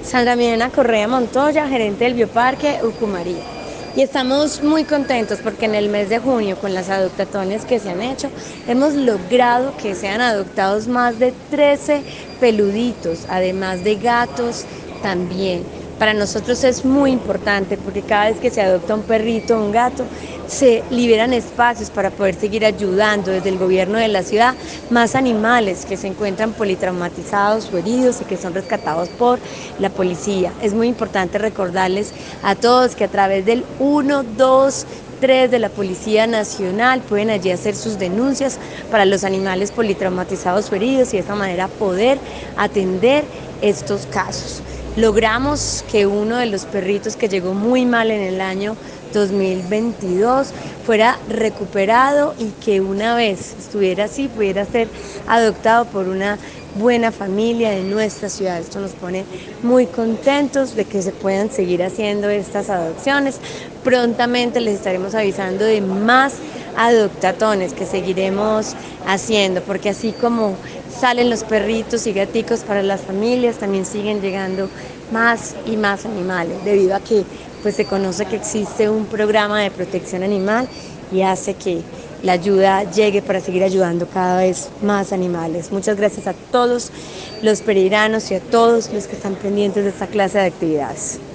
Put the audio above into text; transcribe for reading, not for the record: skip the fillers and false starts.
Sandra Milena Correa Montoya, gerente del Bioparque Ucumarí. Y estamos muy contentos porque en el mes de junio, con las adoptatones que se han hecho, hemos logrado que sean adoptados más de 13 peluditos, además de gatos también. Para nosotros es muy importante porque cada vez que se adopta un perrito o un gato, se liberan espacios para poder seguir ayudando desde el gobierno de la ciudad más animales que se encuentran politraumatizados o heridos y que son rescatados por la policía. Es muy importante recordarles a todos que a través del 123 de la Policía Nacional pueden allí hacer sus denuncias para los animales politraumatizados o heridos y de esta manera poder atender estos casos. Logramos que uno de los perritos que llegó muy mal en el año 2022 fuera recuperado y que una vez estuviera así pudiera ser adoptado por una buena familia de nuestra ciudad. Esto nos pone muy contentos de que se puedan seguir haciendo estas adopciones. Prontamente les estaremos avisando de más adoptatones que seguiremos haciendo, porque así como salen los perritos y gaticos para las familias, también siguen llegando más y más animales, debido a que pues se conoce que existe un programa de protección animal y hace que la ayuda llegue para seguir ayudando cada vez más animales. Muchas gracias a todos los pereiranos y a todos los que están pendientes de esta clase de actividades.